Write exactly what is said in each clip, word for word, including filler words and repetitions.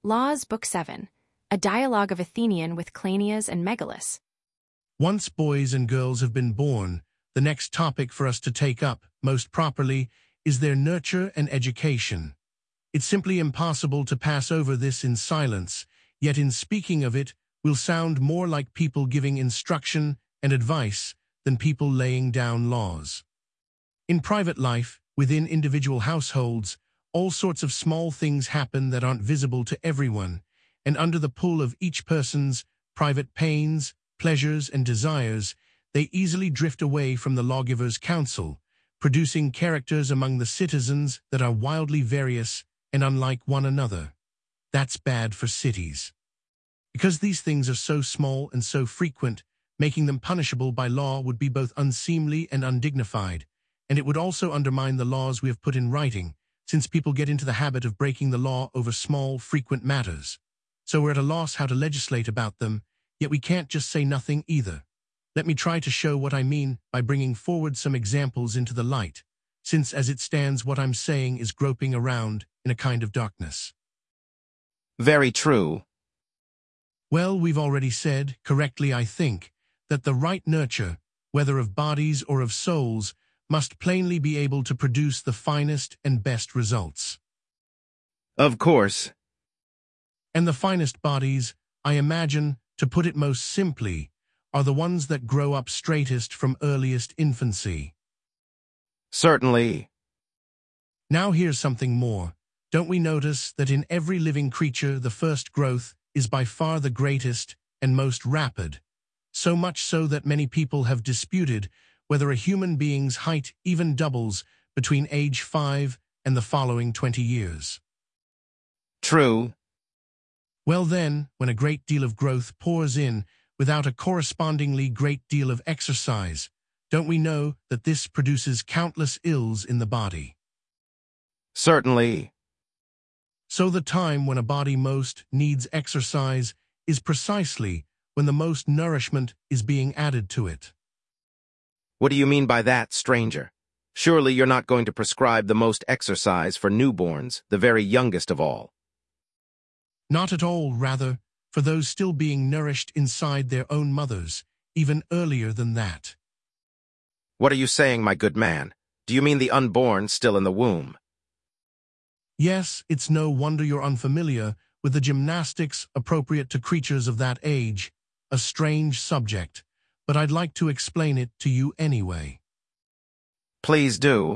Laws, Book seven. A Dialogue of Athenian with Cleinias and Megalus. Once boys and girls have been born, the next topic for us to take up, most properly, is their nurture and education. It's simply impossible to pass over this in silence, yet in speaking of it, we'll sound more like people giving instruction and advice than people laying down laws. In private life, within individual households, all sorts of small things happen that aren't visible to everyone, and under the pull of each person's private pains, pleasures, and desires, they easily drift away from the lawgiver's counsel, producing characters among the citizens that are wildly various and unlike one another. That's bad for cities. Because these things are so small and so frequent, making them punishable by law would be both unseemly and undignified, and it would also undermine the laws we have put in writing, since people get into the habit of breaking the law over small, frequent matters. So we're at a loss how to legislate about them, yet we can't just say nothing either. Let me try to show what I mean by bringing forward some examples into the light, since as it stands what I'm saying is groping around in a kind of darkness. Very true. Well, we've already said, correctly I think, that the right nurture, whether of bodies or of souls, must plainly be able to produce the finest and best results. Of course. And the finest bodies, I imagine, to put it most simply, are the ones that grow up straightest from earliest infancy. Certainly. Now here's something more. Don't we notice that in every living creature the first growth is by far the greatest and most rapid, so much so that many people have disputed whether a human being's height even doubles between age five and the following twenty years. True. Well then, when a great deal of growth pours in without a correspondingly great deal of exercise, don't we know that this produces countless ills in the body? Certainly. So the time when a body most needs exercise is precisely when the most nourishment is being added to it. What do you mean by that, stranger? Surely you're not going to prescribe the most exercise for newborns, the very youngest of all. Not at all, rather, for those still being nourished inside their own mothers, even earlier than that. What are you saying, my good man? Do you mean the unborn still in the womb? Yes, it's no wonder you're unfamiliar with the gymnastics appropriate to creatures of that age, a strange subject, but I'd like to explain it to you anyway. Please do.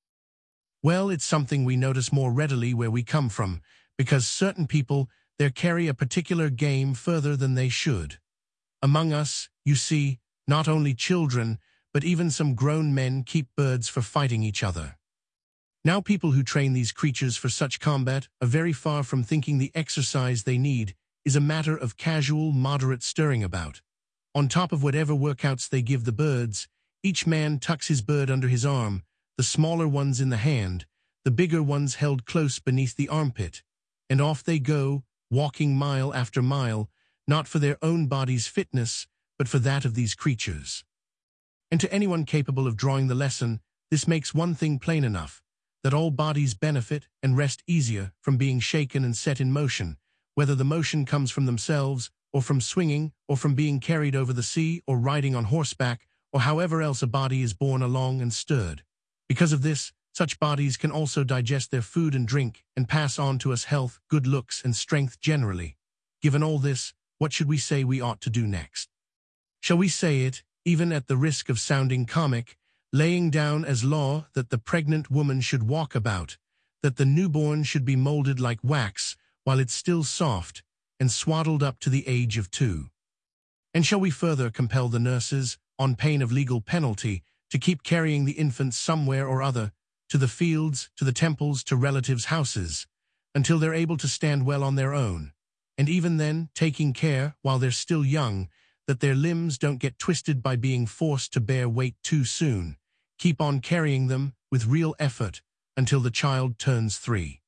Well, it's something we notice more readily where we come from, because certain people there carry a particular game further than they should. Among us, you see, not only children, but even some grown men keep birds for fighting each other. Now people who train these creatures for such combat are very far from thinking the exercise they need is a matter of casual, moderate stirring about. On top of whatever workouts they give the birds, each man tucks his bird under his arm, the smaller ones in the hand, the bigger ones held close beneath the armpit, and off they go, walking mile after mile, not for their own body's fitness, but for that of these creatures. And to anyone capable of drawing the lesson, this makes one thing plain enough, that all bodies benefit and rest easier from being shaken and set in motion, whether the motion comes from themselves, or from swinging, or from being carried over the sea, or riding on horseback, or however else a body is borne along and stirred. Because of this, such bodies can also digest their food and drink, and pass on to us health, good looks, and strength generally. Given all this, what should we say we ought to do next? Shall we say it, even at the risk of sounding comic, laying down as law that the pregnant woman should walk about, that the newborn should be molded like wax while it's still soft, and swaddled up to the age of two? And shall we further compel the nurses, on pain of legal penalty, to keep carrying the infant somewhere or other, to the fields, to the temples, to relatives' houses, until they're able to stand well on their own, and even then taking care, while they're still young, that their limbs don't get twisted by being forced to bear weight too soon, keep on carrying them with real effort until the child turns three.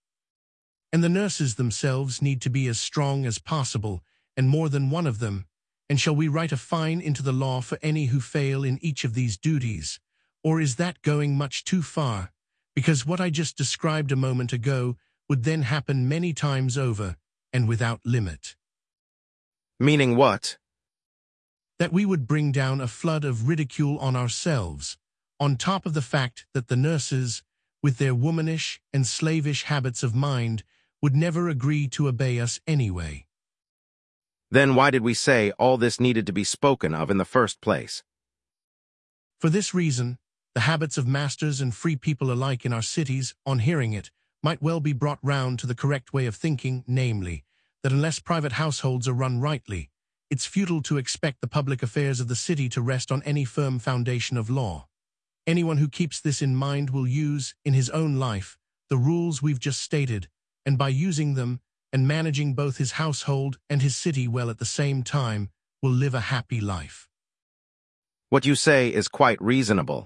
And the nurses themselves need to be as strong as possible, and more than one of them, and shall we write a fine into the law for any who fail in each of these duties, or is that going much too far? Because what I just described a moment ago would then happen many times over, and without limit. Meaning what? That we would bring down a flood of ridicule on ourselves, on top of the fact that the nurses, with their womanish and slavish habits of mind, would never agree to obey us anyway. Then why did we say all this needed to be spoken of in the first place? For this reason, the habits of masters and free people alike in our cities, on hearing it, might well be brought round to the correct way of thinking, namely, that unless private households are run rightly, it's futile to expect the public affairs of the city to rest on any firm foundation of law. Anyone who keeps this in mind will use, in his own life, the rules we've just stated, and by using them, and managing both his household and his city well at the same time, will live a happy life. What you say is quite reasonable.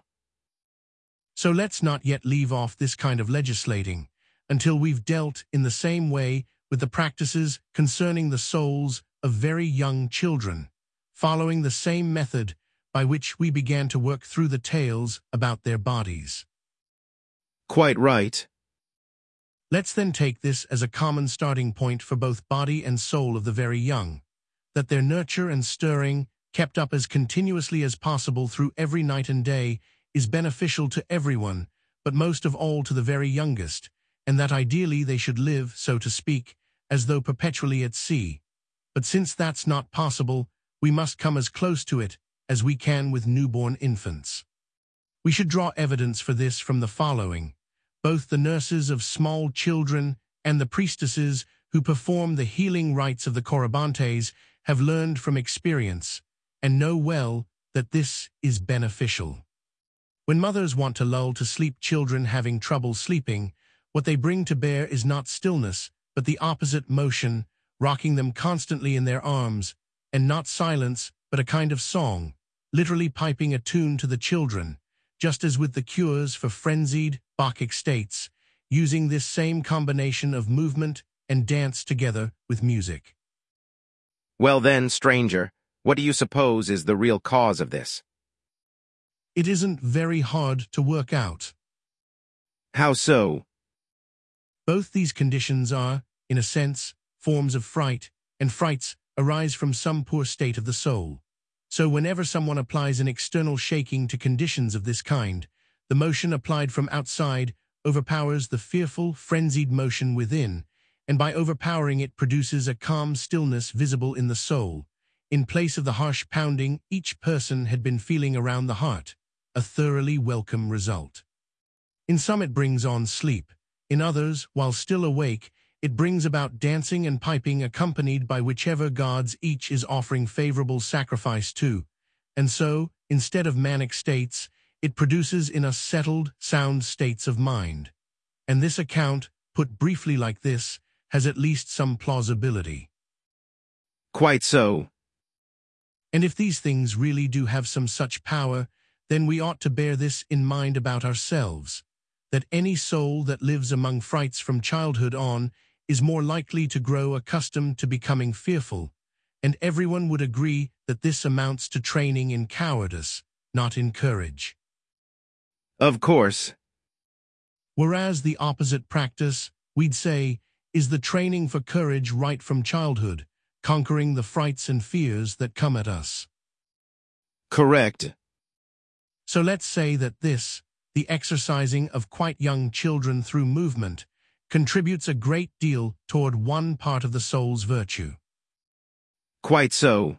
So let's not yet leave off this kind of legislating, until we've dealt in the same way with the practices concerning the souls of very young children, following the same method by which we began to work through the tales about their bodies. Quite right. Let's then take this as a common starting point for both body and soul of the very young, that their nurture and stirring, kept up as continuously as possible through every night and day, is beneficial to everyone, but most of all to the very youngest, and that ideally they should live, so to speak, as though perpetually at sea. But since that's not possible, we must come as close to it as we can with newborn infants. We should draw evidence for this from the following. Both the nurses of small children and the priestesses who perform the healing rites of the Corybantes have learned from experience and know well that this is beneficial. When mothers want to lull to sleep children having trouble sleeping, what they bring to bear is not stillness, but the opposite motion, rocking them constantly in their arms, and not silence, but a kind of song, literally piping a tune to the children, just as with the cures for frenzied, Bacchic states, using this same combination of movement and dance together with music. Well then, stranger, what do you suppose is the real cause of this? It isn't very hard to work out. How so? Both these conditions are, in a sense, forms of fright, and frights arise from some poor state of the soul. So whenever someone applies an external shaking to conditions of this kind, the motion applied from outside overpowers the fearful, frenzied motion within, and by overpowering it produces a calm stillness visible in the soul. In place of the harsh pounding each person had been feeling around the heart, a thoroughly welcome result. In some it brings on sleep. In others, while still awake, it brings about dancing and piping accompanied by whichever gods each is offering favorable sacrifice to. And so, instead of manic states, it produces in us settled, sound states of mind. And this account, put briefly like this, has at least some plausibility. Quite so. And if these things really do have some such power, then we ought to bear this in mind about ourselves, that any soul that lives among frights from childhood on is more likely to grow accustomed to becoming fearful, and everyone would agree that this amounts to training in cowardice, not in courage. Of course. Whereas the opposite practice, we'd say, is the training for courage right from childhood, conquering the frights and fears that come at us. Correct. So let's say that this, the exercising of quite young children through movement, contributes a great deal toward one part of the soul's virtue. Quite so.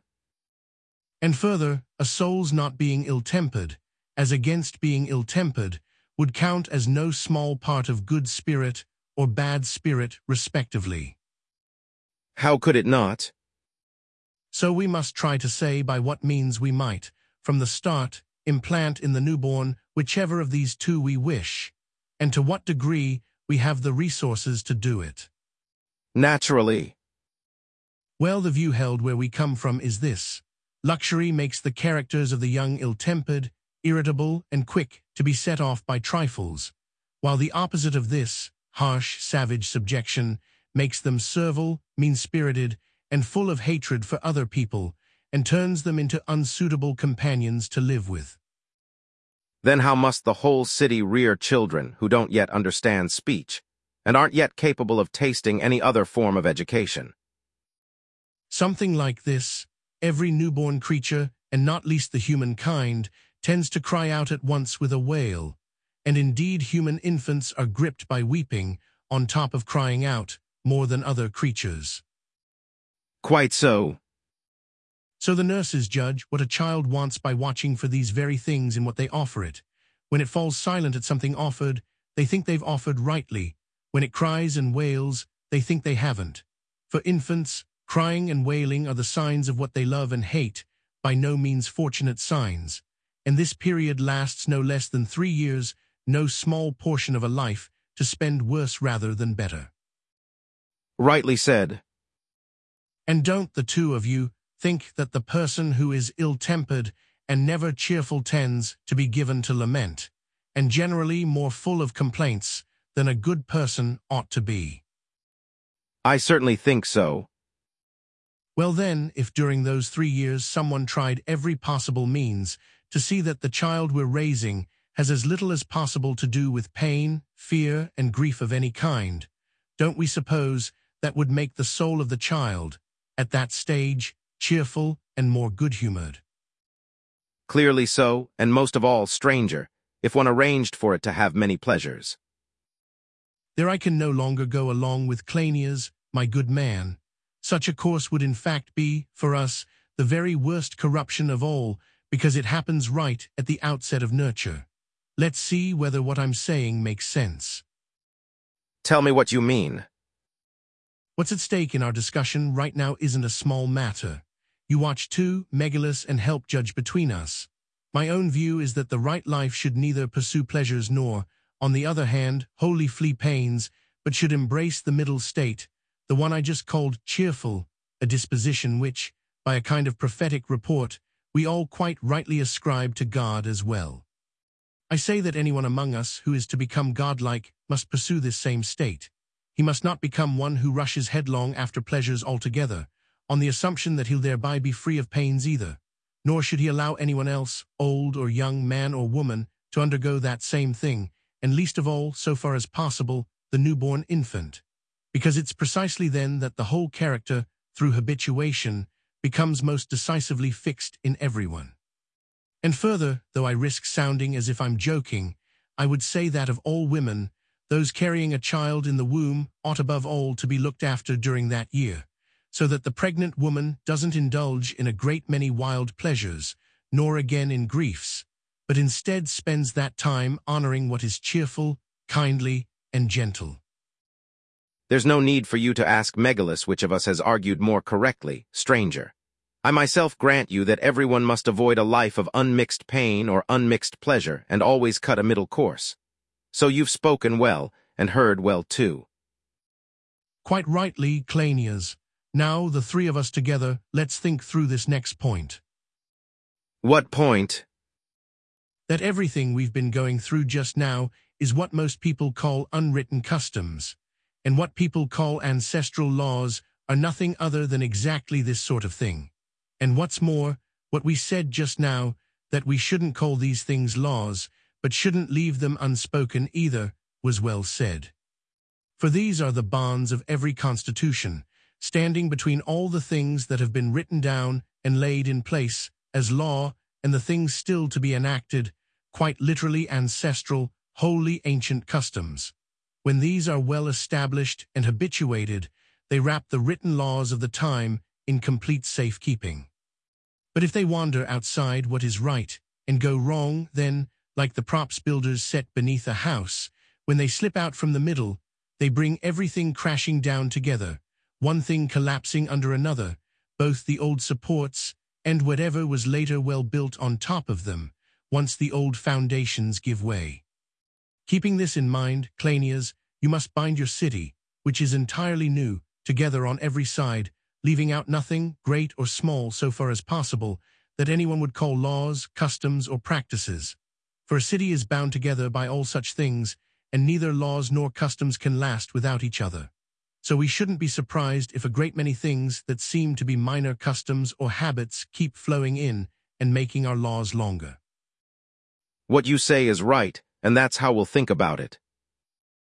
And further, a soul's not being ill-tempered, as against being ill-tempered, would count as no small part of good spirit or bad spirit, respectively. How could it not? So we must try to say by what means we might, from the start, implant in the newborn whichever of these two we wish, and to what degree we have the resources to do it. Naturally. Well, the view held where we come from is this. Luxury makes the characters of the young ill-tempered, irritable, and quick to be set off by trifles, while the opposite of this, harsh, savage subjection, makes them servile, mean-spirited, and full of hatred for other people, and turns them into unsuitable companions to live with. Then how must the whole city rear children who don't yet understand speech, and aren't yet capable of tasting any other form of education. Something like this, every newborn creature, and not least the humankind, tends to cry out at once with a wail, and indeed human infants are gripped by weeping, on top of crying out, more than other creatures. Quite so. So the nurses judge what a child wants by watching for these very things in what they offer it. When it falls silent at something offered, they think they've offered rightly. When it cries and wails, they think they haven't. For infants, crying and wailing are the signs of what they love and hate, by no means fortunate signs. And this period lasts no less than three years, no small portion of a life, to spend worse rather than better. Rightly said. And don't the two of you think that the person who is ill-tempered and never cheerful tends to be given to lament, and generally more full of complaints than a good person ought to be? I certainly think so. Well then, if during those three years someone tried every possible means to see that the child we're raising has as little as possible to do with pain, fear, and grief of any kind, don't we suppose that would make the soul of the child, at that stage, cheerful and more good-humored? Clearly so, and most of all stranger, if one arranged for it to have many pleasures. There I can no longer go along with Cleinias, my good man. Such a course would in fact be, for us, the very worst corruption of all, because it happens right at the outset of nurture. Let's see whether what I'm saying makes sense. Tell me what you mean. What's at stake in our discussion right now isn't a small matter. You watch too, Megillus, and help judge between us. My own view is that the right life should neither pursue pleasures nor, on the other hand, wholly flee pains, but should embrace the middle state, the one I just called cheerful, a disposition which, by a kind of prophetic report, we all quite rightly ascribe to God as well. I say that anyone among us who is to become godlike must pursue this same state. He must not become one who rushes headlong after pleasures altogether, on the assumption that he'll thereby be free of pains either, nor should he allow anyone else, old or young, man or woman, to undergo that same thing, and least of all, so far as possible, the newborn infant, because it's precisely then that the whole character, through habituation, becomes most decisively fixed in everyone. And further, though I risk sounding as if I'm joking, I would say that of all women, those carrying a child in the womb ought above all to be looked after during that year, so that the pregnant woman doesn't indulge in a great many wild pleasures, nor again in griefs, but instead spends that time honoring what is cheerful, kindly, and gentle. There's no need for you to ask Megillus which of us has argued more correctly, stranger. I myself grant you that everyone must avoid a life of unmixed pain or unmixed pleasure and always cut a middle course. So you've spoken well, and heard well too. Quite rightly, Cleinias. Now, the three of us together, let's think through this next point. What point? That everything we've been going through just now is what most people call unwritten customs, and what people call ancestral laws are nothing other than exactly this sort of thing. And what's more, what we said just now, that we shouldn't call these things laws, but shouldn't leave them unspoken either, was well said. For these are the bonds of every constitution, standing between all the things that have been written down and laid in place as law and the things still to be enacted, quite literally ancestral, wholly ancient customs. When these are well established and habituated, they wrap the written laws of the time in complete safekeeping. But if they wander outside what is right and go wrong, then, like the props builders set beneath a house, when they slip out from the middle, they bring everything crashing down together, one thing collapsing under another, both the old supports and whatever was later well built on top of them, once the old foundations give way. Keeping this in mind, Cleinias, you must bind your city, which is entirely new, together on every side, leaving out nothing, great or small so far as possible, that anyone would call laws, customs, or practices. For a city is bound together by all such things, and neither laws nor customs can last without each other. So we shouldn't be surprised if a great many things that seem to be minor customs or habits keep flowing in and making our laws longer. What you say is right, and that's how we'll think about it.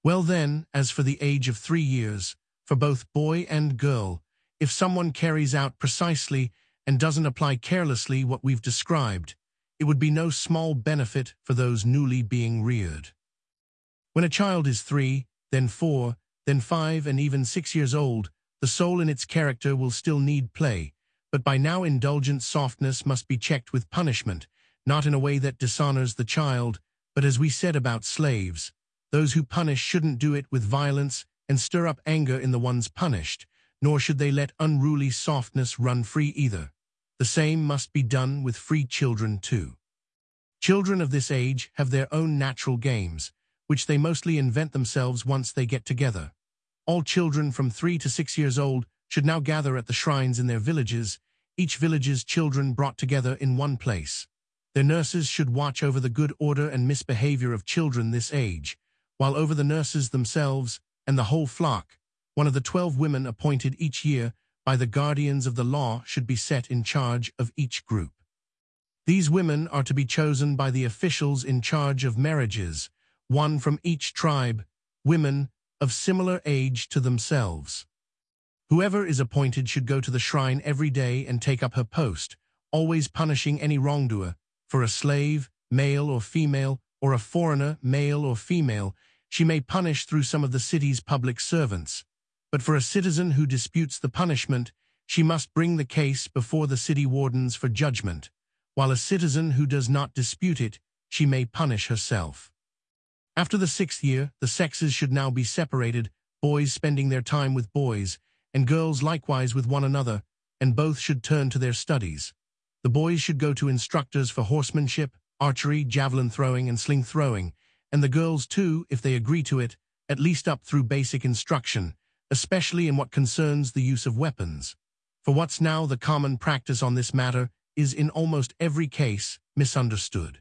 Well then, as for the age of three years, for both boy and girl, if someone carries out precisely and doesn't apply carelessly what we've described, it would be no small benefit for those newly being reared. When a child is three, then four, then five and even six years old, the soul in its character will still need play, but by now indulgent softness must be checked with punishment, not in a way that dishonors the child, but as we said about slaves, those who punish shouldn't do it with violence and stir up anger in the ones punished, nor should they let unruly softness run free either. The same must be done with free children too. Children of this age have their own natural games, which they mostly invent themselves once they get together. All children from three to six years old should now gather at the shrines in their villages, each village's children brought together in one place. Their nurses should watch over the good order and misbehavior of children this age, while over the nurses themselves and the whole flock, one of the twelve women appointed each year by the guardians of the law should be set in charge of each group. These women are to be chosen by the officials in charge of marriages, one from each tribe, women of similar age to themselves. Whoever is appointed should go to the shrine every day and take up her post, always punishing any wrongdoer. For a slave, male or female, or a foreigner, male or female, she may punish through some of the city's public servants. But for a citizen who disputes the punishment, she must bring the case before the city wardens for judgment, while a citizen who does not dispute it, she may punish herself. After the sixth year, the sexes should now be separated, boys spending their time with boys, and girls likewise with one another, and both should turn to their studies. The boys should go to instructors for horsemanship, archery, javelin throwing, and sling throwing, and the girls too, if they agree to it, at least up through basic instruction, especially in what concerns the use of weapons. For what's now the common practice on this matter is in almost every case misunderstood.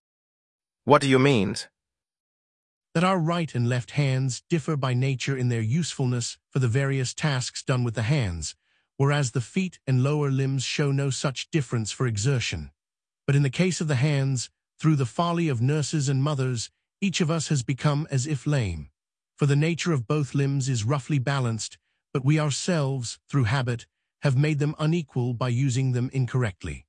What do you mean? That our right and left hands differ by nature in their usefulness for the various tasks done with the hands, whereas the feet and lower limbs show no such difference for exertion. But in the case of the hands, through the folly of nurses and mothers, each of us has become as if lame. For the nature of both limbs is roughly balanced, but we ourselves, through habit, have made them unequal by using them incorrectly.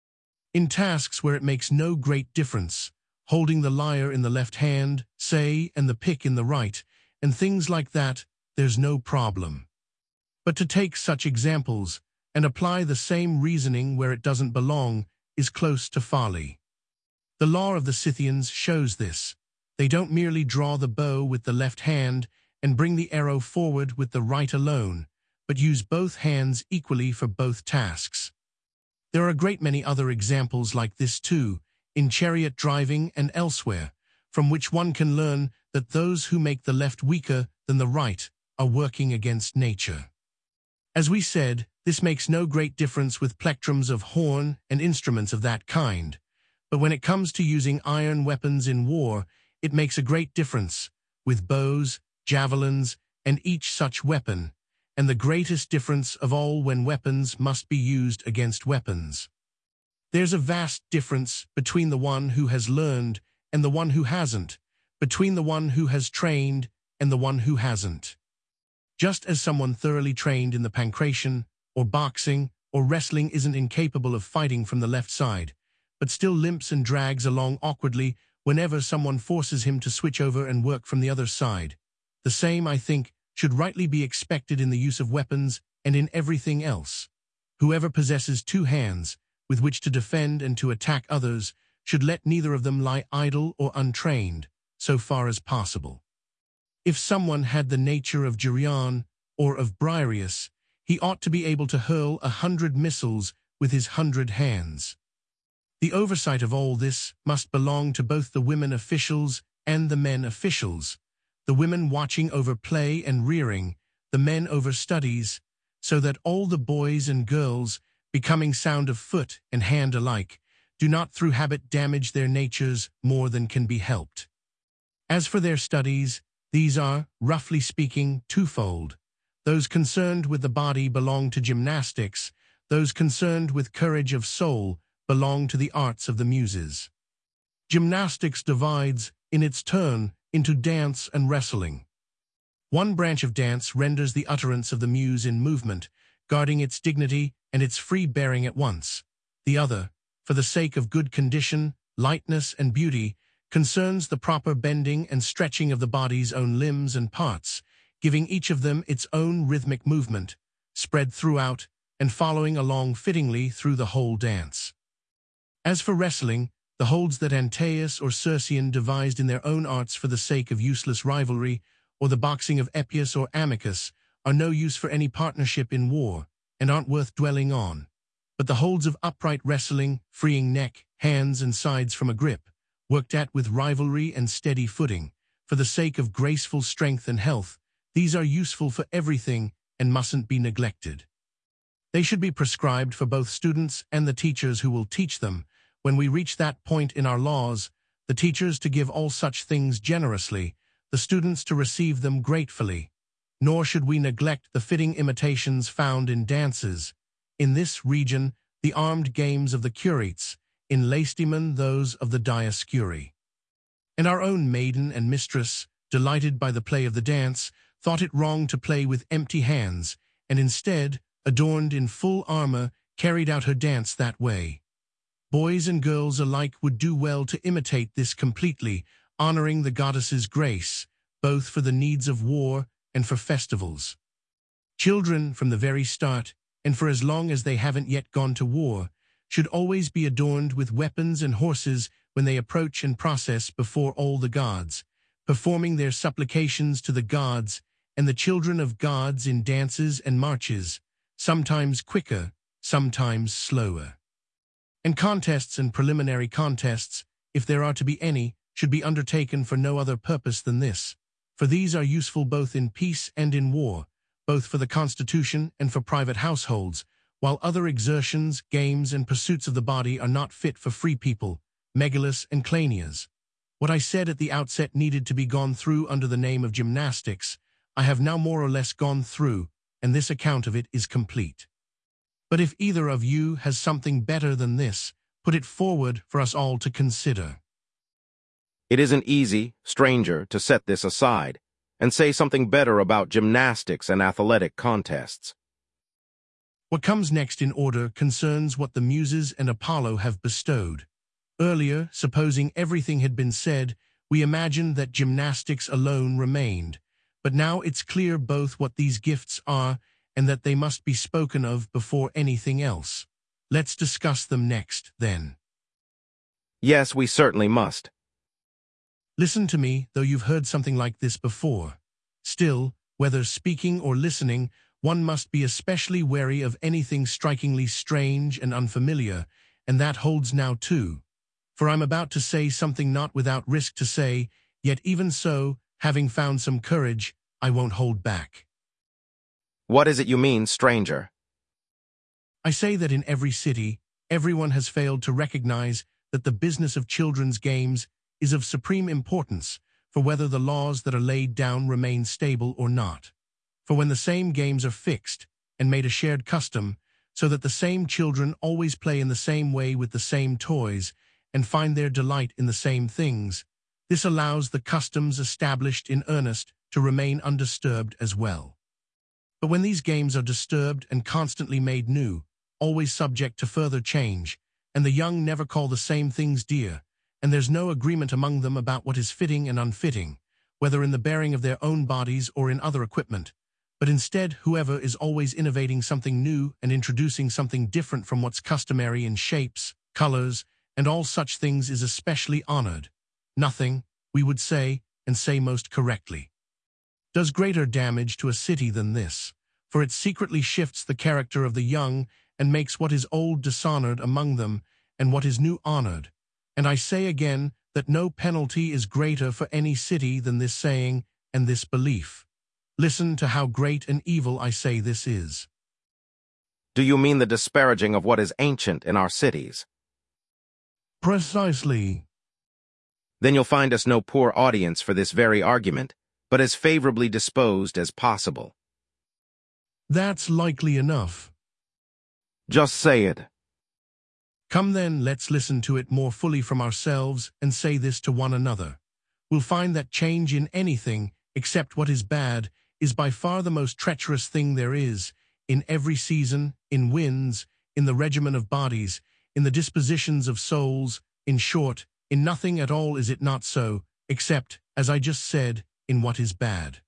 In tasks where it makes no great difference, holding the lyre in the left hand, say, and the pick in the right, and things like that, there's no problem. But to take such examples and apply the same reasoning where it doesn't belong is close to folly. The law of the Scythians shows this. They don't merely draw the bow with the left hand and bring the arrow forward with the right alone, but use both hands equally for both tasks. There are a great many other examples like this too, in chariot driving and elsewhere, from which one can learn that those who make the left weaker than the right are working against nature. As we said, this makes no great difference with plectrums of horn and instruments of that kind, but when it comes to using iron weapons in war, it makes a great difference, with bows, javelins, and each such weapon, and the greatest difference of all when weapons must be used against weapons. There's a vast difference between the one who has learned and the one who hasn't, between the one who has trained and the one who hasn't. Just as someone thoroughly trained in the pankration, or boxing, or wrestling isn't incapable of fighting from the left side, but still limps and drags along awkwardly whenever someone forces him to switch over and work from the other side. The same, I think, should rightly be expected in the use of weapons and in everything else. Whoever possesses two hands, with which to defend and to attack others, should let neither of them lie idle or untrained, so far as possible. If someone had the nature of Geryon or of Briareus, he ought to be able to hurl a hundred missiles with his hundred hands. The oversight of all this must belong to both the women officials and the men officials, the women watching over play and rearing, the men over studies, so that all the boys and girls, becoming sound of foot and hand alike, do not through habit damage their natures more than can be helped. As for their studies, these are, roughly speaking, twofold. Those concerned with the body belong to gymnastics, those concerned with courage of soul belong to the arts of the muses. Gymnastics divides, in its turn, into dance and wrestling. One branch of dance renders the utterance of the muse in movement, guarding its dignity and its free bearing at once. The other, for the sake of good condition, lightness, and beauty, concerns the proper bending and stretching of the body's own limbs and parts, giving each of them its own rhythmic movement, spread throughout, and following along fittingly through the whole dance. As for wrestling, the holds that Antaeus or Circean devised in their own arts for the sake of useless rivalry, or the boxing of Epius or Amycus, are no use for any partnership in war, and aren't worth dwelling on. But the holds of upright wrestling, freeing neck, hands, and sides from a grip, worked at with rivalry and steady footing, for the sake of graceful strength and health, these are useful for everything and mustn't be neglected. They should be prescribed for both students and the teachers who will teach them. When we reach that point in our laws, the teachers to give all such things generously, the students to receive them gratefully. Nor should we neglect the fitting imitations found in dances. In this region, the armed games of the Curetes, in Lacedaemon those of the Dioscuri. And our own maiden and mistress, delighted by the play of the dance, thought it wrong to play with empty hands, and instead, adorned in full armor, carried out her dance that way. Boys and girls alike would do well to imitate this completely, honoring the goddess's grace, both for the needs of war and for festivals. Children, from the very start, and for as long as they haven't yet gone to war, should always be adorned with weapons and horses when they approach and process before all the gods, performing their supplications to the gods and the children of gods in dances and marches, sometimes quicker, sometimes slower. And contests and preliminary contests, if there are to be any, should be undertaken for no other purpose than this, for these are useful both in peace and in war, both for the constitution and for private households, while other exertions, games, and pursuits of the body are not fit for free people, Megillus and Cleinias. What I said at the outset needed to be gone through under the name of gymnastics, I have now more or less gone through, and this account of it is complete. But if either of you has something better than this, put it forward for us all to consider. It isn't easy, stranger, to set this aside, and say something better about gymnastics and athletic contests. What comes next in order concerns what the Muses and Apollo have bestowed. Earlier, supposing everything had been said, we imagined that gymnastics alone remained, but now it's clear both what these gifts are and that they must be spoken of before anything else. Let's discuss them next, then. Yes, we certainly must. Listen to me, though you've heard something like this before. Still, whether speaking or listening, one must be especially wary of anything strikingly strange and unfamiliar, and that holds now too. For I'm about to say something not without risk to say, yet even so, having found some courage, I won't hold back. What is it you mean, stranger? I say that in every city, everyone has failed to recognize that the business of children's games is of supreme importance for whether the laws that are laid down remain stable or not. For when the same games are fixed and made a shared custom, so that the same children always play in the same way with the same toys and find their delight in the same things, this allows the customs established in earnest to remain undisturbed as well. But when these games are disturbed and constantly made new, always subject to further change, and the young never call the same things dear, and there's no agreement among them about what is fitting and unfitting, whether in the bearing of their own bodies or in other equipment, but instead whoever is always innovating something new and introducing something different from what's customary in shapes, colors, and all such things is especially honored. Nothing, we would say, and say most correctly, does greater damage to a city than this, for it secretly shifts the character of the young and makes what is old dishonored among them and what is new honored. And I say again that no penalty is greater for any city than this saying and this belief. Listen to how great an evil I say this is. Do you mean the disparaging of what is ancient in our cities? Precisely. Then you'll find us no poor audience for this very argument, but as favorably disposed as possible. That's likely enough. Just say it. Come then, let's listen to it more fully from ourselves and say this to one another. We'll find that change in anything except what is bad, is by far the most treacherous thing there is, in every season, in winds, in the regimen of bodies, in the dispositions of souls, in short, in nothing at all is it not so, except, as I just said, in what is bad.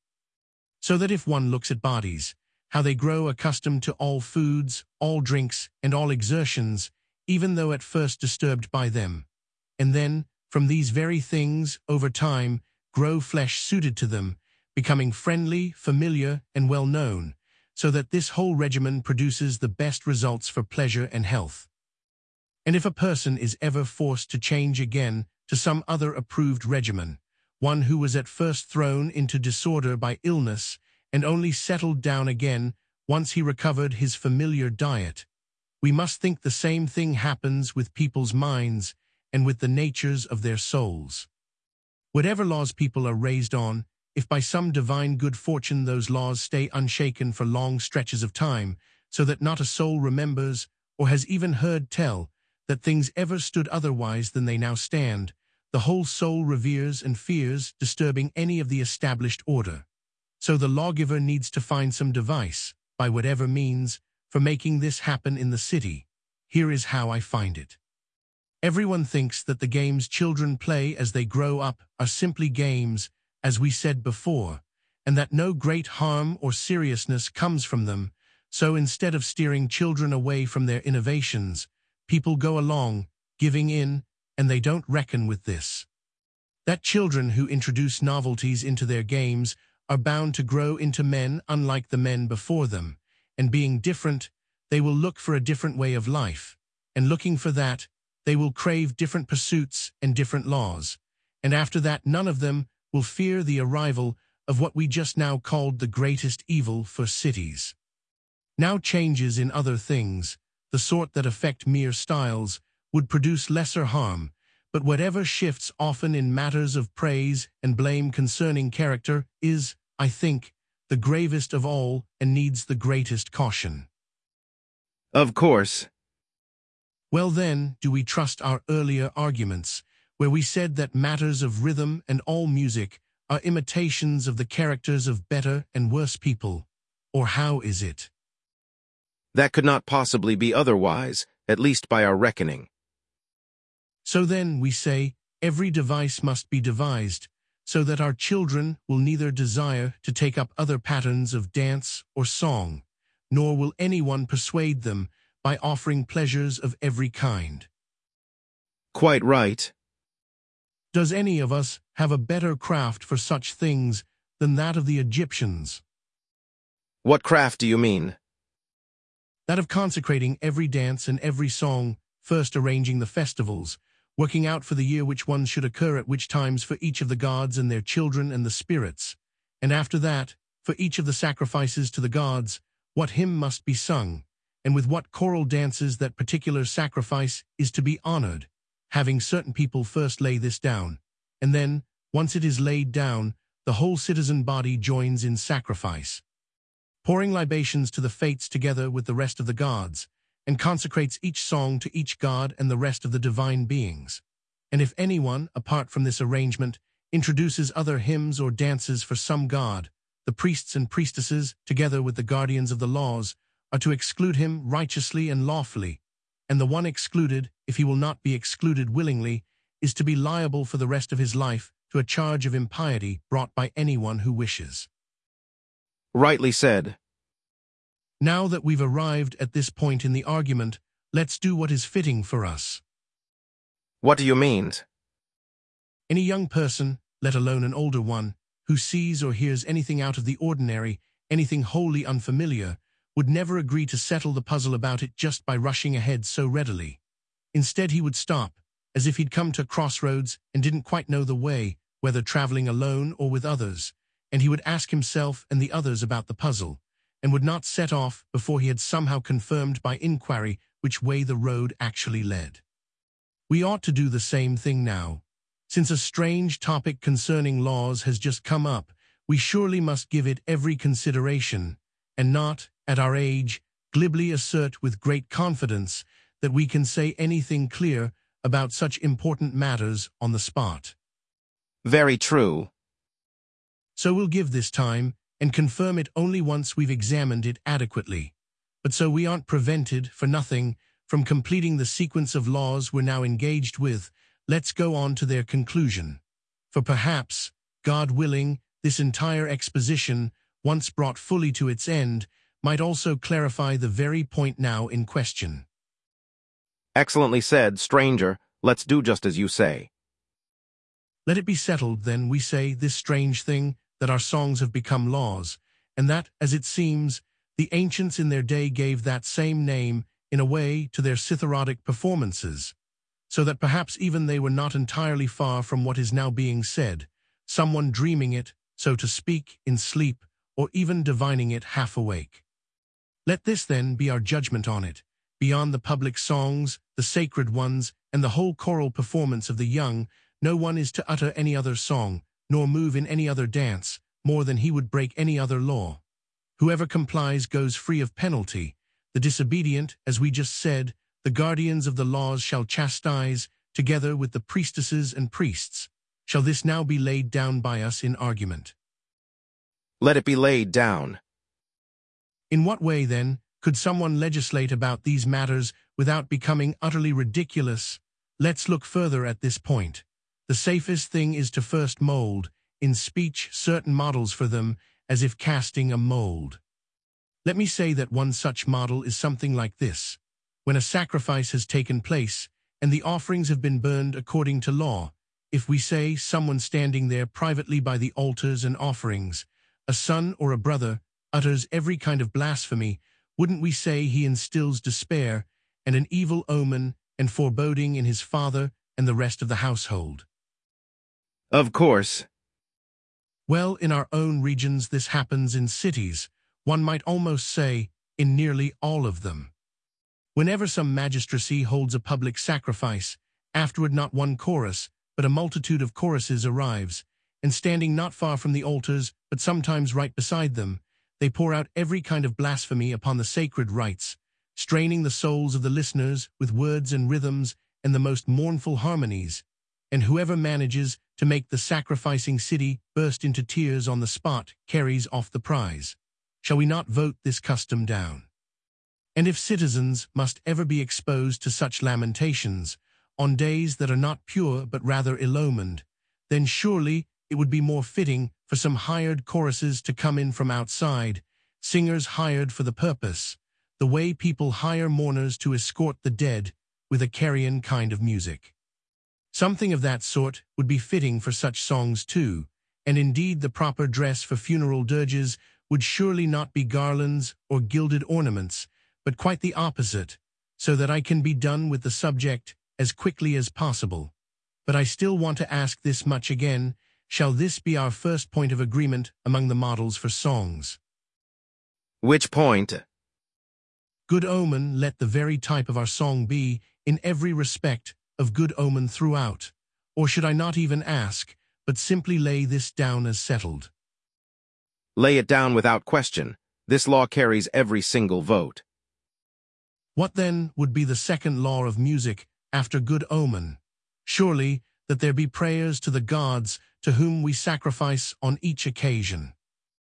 So that if one looks at bodies, how they grow accustomed to all foods, all drinks, and all exertions, even though at first disturbed by them, and then, from these very things, over time, grow flesh suited to them, becoming friendly, familiar, and well-known, so that this whole regimen produces the best results for pleasure and health. And if a person is ever forced to change again to some other approved regimen, one who was at first thrown into disorder by illness and only settled down again once he recovered his familiar diet, we must think the same thing happens with people's minds and with the natures of their souls. Whatever laws people are raised on, if by some divine good fortune those laws stay unshaken for long stretches of time, so that not a soul remembers or has even heard tell that things ever stood otherwise than they now stand, the whole soul reveres and fears disturbing any of the established order. So the lawgiver needs to find some device, by whatever means, for making this happen in the city. Here is how I find it. Everyone thinks that the games children play as they grow up are simply games, as we said before, and that no great harm or seriousness comes from them, so instead of steering children away from their innovations, people go along, giving in, and they don't reckon with this. That children who introduce novelties into their games are bound to grow into men unlike the men before them, and being different, they will look for a different way of life, and looking for that, they will crave different pursuits and different laws, and after that none of them will fear the arrival of what we just now called the greatest evil for cities. Now changes in other things, the sort that affect mere styles, would produce lesser harm, but whatever shifts often in matters of praise and blame concerning character is, I think, the gravest of all and needs the greatest caution. Of course. Well then, do we trust our earlier arguments, where we said that matters of rhythm and all music are imitations of the characters of better and worse people, or how is it? That could not possibly be otherwise, at least by our reckoning. So then, we say, every device must be devised, so that our children will neither desire to take up other patterns of dance or song, nor will anyone persuade them by offering pleasures of every kind. Quite right. Does any of us have a better craft for such things than that of the Egyptians? What craft do you mean? That of consecrating every dance and every song, first arranging the festivals, working out for the year which ones should occur at which times for each of the gods and their children and the spirits, and after that, for each of the sacrifices to the gods, what hymn must be sung, and with what choral dances that particular sacrifice is to be honored, having certain people first lay this down, and then, once it is laid down, the whole citizen body joins in sacrifice, pouring libations to the fates together with the rest of the gods, and consecrates each song to each god and the rest of the divine beings. And if anyone, apart from this arrangement, introduces other hymns or dances for some god, the priests and priestesses, together with the guardians of the laws, are to exclude him righteously and lawfully, and the one excluded, if he will not be excluded willingly, is to be liable for the rest of his life to a charge of impiety brought by anyone who wishes. Rightly said. Now that we've arrived at this point in the argument, let's do what is fitting for us. What do you mean? Any young person, let alone an older one, who sees or hears anything out of the ordinary, anything wholly unfamiliar, would never agree to settle the puzzle about it just by rushing ahead so readily. Instead, he would stop, as if he'd come to crossroads and didn't quite know the way, whether traveling alone or with others, and he would ask himself and the others about the puzzle, and would not set off before he had somehow confirmed by inquiry which way the road actually led. We ought to do the same thing now. Since a strange topic concerning laws has just come up, we surely must give it every consideration, and not, at our age, glibly assert with great confidence that we can say anything clear about such important matters on the spot. Very true. So we'll give this time, and confirm it only once we've examined it adequately. But so we aren't prevented, for nothing, from completing the sequence of laws we're now engaged with, let's go on to their conclusion. For perhaps, God willing, this entire exposition, once brought fully to its end, might also clarify the very point now in question. Excellently said, stranger. Let's do just as you say. Let it be settled, then, we say, this strange thing, that our songs have become laws, and that, as it seems, the ancients in their day gave that same name, in a way, to their citharodic performances, so that perhaps even they were not entirely far from what is now being said, someone dreaming it, so to speak, in sleep, or even divining it half awake. Let this, then, be our judgment on it. Beyond the public songs, the sacred ones, and the whole choral performance of the young, no one is to utter any other song, nor move in any other dance, more than he would break any other law. Whoever complies goes free of penalty. The disobedient, as we just said, the guardians of the laws shall chastise, together with the priestesses and priests. Shall this now be laid down by us in argument? Let it be laid down. In what way, then, could someone legislate about these matters without becoming utterly ridiculous? Let's look further at this point. The safest thing is to first mold, in speech, certain models for them, as if casting a mold. Let me say that one such model is something like this. When a sacrifice has taken place, and the offerings have been burned according to law, if we say someone standing there privately by the altars and offerings, a son or a brother, utters every kind of blasphemy, wouldn't we say he instills despair and an evil omen and foreboding in his father and the rest of the household? Of course. Well, in our own regions this happens in cities, one might almost say, in nearly all of them. Whenever some magistracy holds a public sacrifice, afterward not one chorus, but a multitude of choruses arrives, and standing not far from the altars, but sometimes right beside them, they pour out every kind of blasphemy upon the sacred rites, straining the souls of the listeners with words and rhythms and the most mournful harmonies, and whoever manages to make the sacrificing city burst into tears on the spot carries off the prize. Shall we not vote this custom down? And if citizens must ever be exposed to such lamentations, on days that are not pure but rather ill-omened, then surely it would be more fitting for some hired choruses to come in from outside, singers hired for the purpose, the way people hire mourners to escort the dead with a carrion kind of music. Something of that sort would be fitting for such songs too, and indeed the proper dress for funeral dirges would surely not be garlands or gilded ornaments, but quite the opposite, so that I can be done with the subject as quickly as possible. But I still want to ask this much again. Shall this be our first point of agreement among the models for songs? Which point? Good omen let the very type of our song be, in every respect, of good omen throughout. Or should I not even ask, but simply lay this down as settled? Lay it down without question. This law carries every single vote. What then would be the second law of music after good omen? Surely that there be prayers to the gods to whom we sacrifice on each occasion.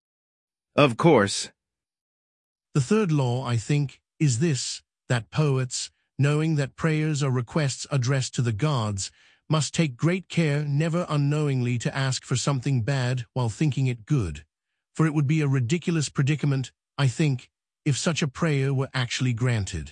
Of course. The third law, I think, is this, that poets, knowing that prayers or requests addressed to the gods, must take great care never unknowingly to ask for something bad while thinking it good, for it would be a ridiculous predicament, I think, if such a prayer were actually granted.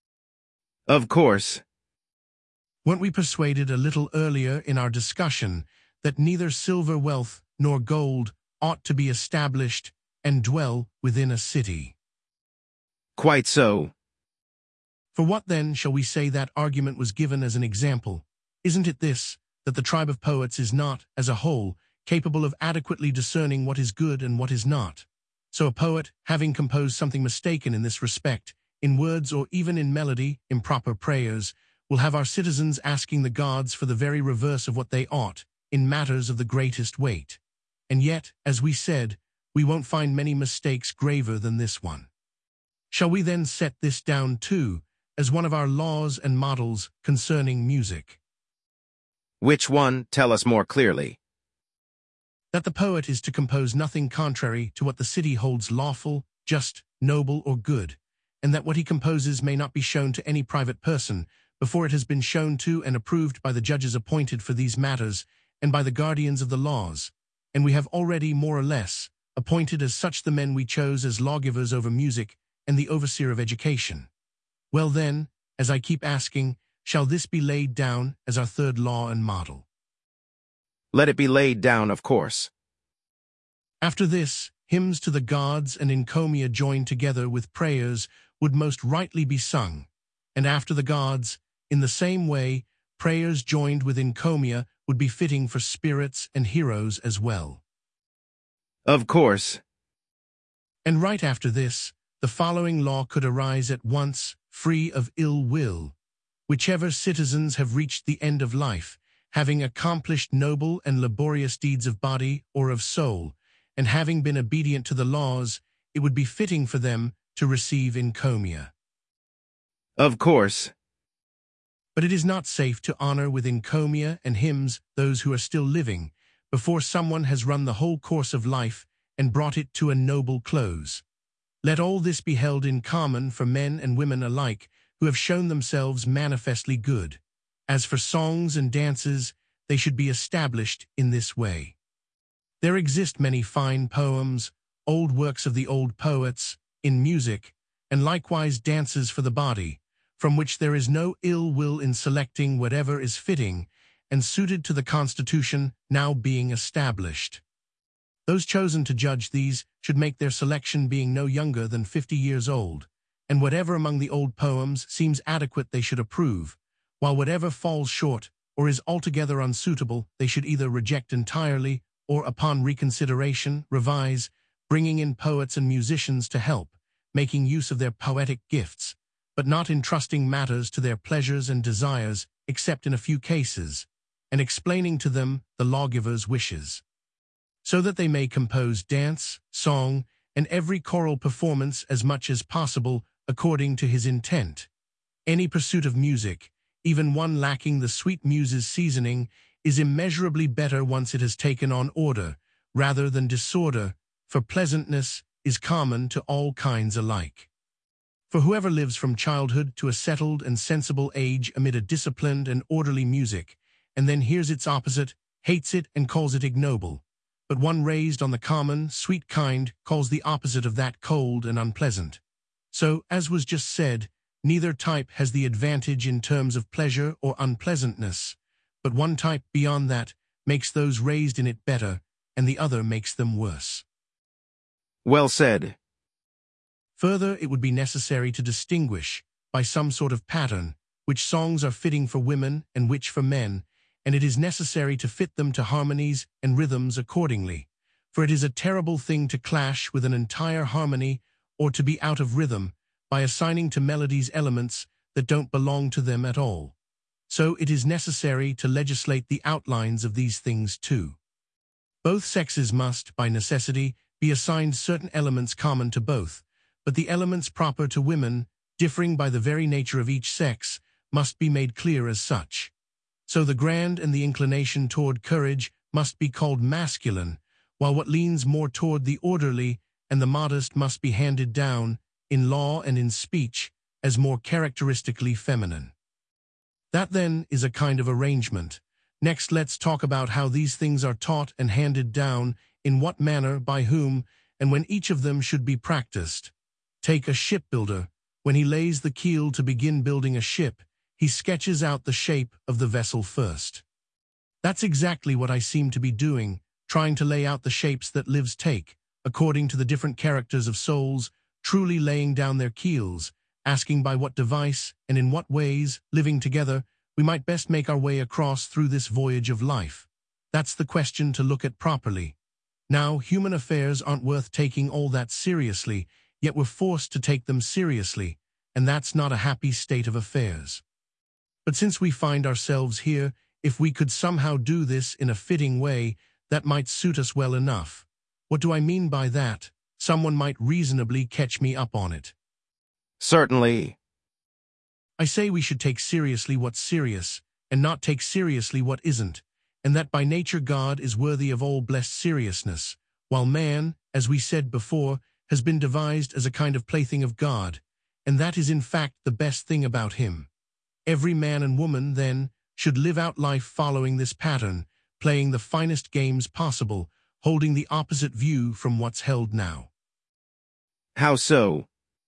Of course. Weren't we persuaded a little earlier in our discussion that neither silver wealth nor gold ought to be established and dwell within a city? Quite so. For what then shall we say that argument was given as an example? Isn't it this, that the tribe of poets is not, as a whole, capable of adequately discerning what is good and what is not? So a poet, having composed something mistaken in this respect, in words or even in melody, improper prayers, will have our citizens asking the gods for the very reverse of what they ought, in matters of the greatest weight. And yet, as we said, we won't find many mistakes graver than this one. Shall we then set this down too, as one of our laws and models concerning music? Which one? Tell us more clearly. that the poet is to compose nothing contrary to what the city holds lawful, just, noble, or good, and that what he composes may not be shown to any private person before it has been shown to and approved by the judges appointed for these matters and by the guardians of the laws, and we have already, more or less, appointed as such the men we chose as lawgivers over music and the overseer of education. Well then, as I keep asking, shall this be laid down as our third law and model? Let it be laid down, of course. After this, hymns to the gods and encomia joined together with prayers would most rightly be sung, and after the gods, in the same way, prayers joined with encomia would be fitting for spirits and heroes as well. Of course. And right after this, the following law could arise at once, free of ill will. Whichever citizens have reached the end of life, having accomplished noble and laborious deeds of body or of soul, and having been obedient to the laws, it would be fitting for them to receive encomia. Of course. But it is not safe to honor with encomia and hymns those who are still living, before someone has run the whole course of life and brought it to a noble close. Let all this be held in common for men and women alike who have shown themselves manifestly good. As for songs and dances, they should be established in this way. There exist many fine poems, old works of the old poets, in music, and likewise dances for the body, from which there is no ill will in selecting whatever is fitting and suited to the constitution now being established. Those chosen to judge these should make their selection being no younger than fifty years old, and whatever among the old poems seems adequate they should approve, while whatever falls short or is altogether unsuitable they should either reject entirely or, upon reconsideration, revise, bringing in poets and musicians to help, making use of their poetic gifts, but not entrusting matters to their pleasures and desires except in a few cases, and explaining to them the lawgiver's wishes, so that they may compose dance, song, and every choral performance as much as possible according to his intent. Any pursuit of music, even one lacking the sweet muse's seasoning, is immeasurably better once it has taken on order, rather than disorder, for pleasantness is common to all kinds alike. For whoever lives from childhood to a settled and sensible age amid a disciplined and orderly music, and then hears its opposite, hates it and calls it ignoble, but one raised on the common, sweet kind calls the opposite of that cold and unpleasant. So, as was just said, neither type has the advantage in terms of pleasure or unpleasantness, but one type beyond that makes those raised in it better, and the other makes them worse. Well said. Further, it would be necessary to distinguish, by some sort of pattern, which songs are fitting for women and which for men, and it is necessary to fit them to harmonies and rhythms accordingly, for it is a terrible thing to clash with an entire harmony or to be out of rhythm by assigning to melodies elements that don't belong to them at all. So it is necessary to legislate the outlines of these things too. Both sexes must, by necessity, be assigned certain elements common to both, but the elements proper to women, differing by the very nature of each sex, must be made clear as such. So the grand and the inclination toward courage must be called masculine, while what leans more toward the orderly and the modest must be handed down, in law and in speech, as more characteristically feminine. That, then, is a kind of arrangement. Next, let's talk about how these things are taught and handed down, in what manner, by whom, and when each of them should be practiced. Take a shipbuilder. When he lays the keel to begin building a ship, he sketches out the shape of the vessel first. That's exactly what I seem to be doing, trying to lay out the shapes that lives take, according to the different characters of souls, truly laying down their keels, asking by what device and in what ways, living together, we might best make our way across through this voyage of life. That's the question to look at properly. Now, human affairs aren't worth taking all that seriously, yet we're forced to take them seriously, and that's not a happy state of affairs. But since we find ourselves here, if we could somehow do this in a fitting way, that might suit us well enough. What do I mean by that? Someone might reasonably catch me up on it. Certainly. I say we should take seriously what's serious, and not take seriously what isn't, and that by nature God is worthy of all blessed seriousness, while man, as we said before, has been devised as a kind of plaything of God, and that is in fact the best thing about him. Every man and woman, then, should live out life following this pattern, playing the finest games possible, holding the opposite view from what's held now. How so?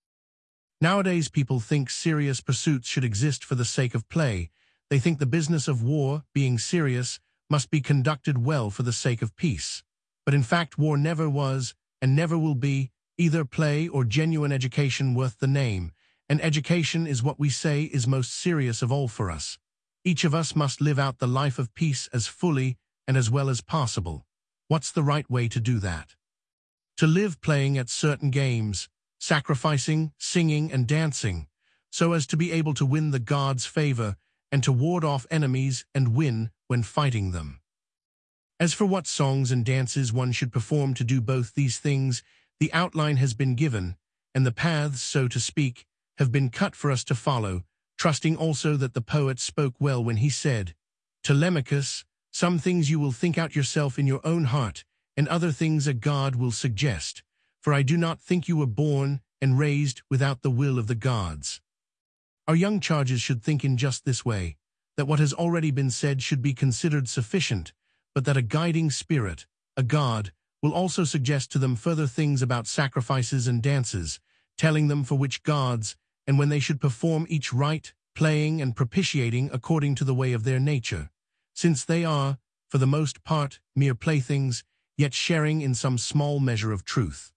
Nowadays people think serious pursuits should exist for the sake of play. They think the business of war, being serious, must be conducted well for the sake of peace. But in fact war never was, and never will be, either play or genuine education worth the name, and education is what we say is most serious of all for us. Each of us must live out the life of peace as fully and as well as possible. What's the right way to do that? To live playing at certain games, sacrificing, singing, and dancing, so as to be able to win the gods' favor and to ward off enemies and win when fighting them. As for what songs and dances one should perform to do both these things, the outline has been given, and the paths, so to speak, have been cut for us to follow, trusting also that the poet spoke well when he said, Telemachus, some things you will think out yourself in your own heart, and other things a god will suggest, for I do not think you were born and raised without the will of the gods. Our young charges should think in just this way, that what has already been said should be considered sufficient, but that a guiding spirit, a god, will also suggest to them further things about sacrifices and dances, telling them for which gods, and when they should perform each rite, playing and propitiating according to the way of their nature, since they are, for the most part, mere playthings, yet sharing in some small measure of truth.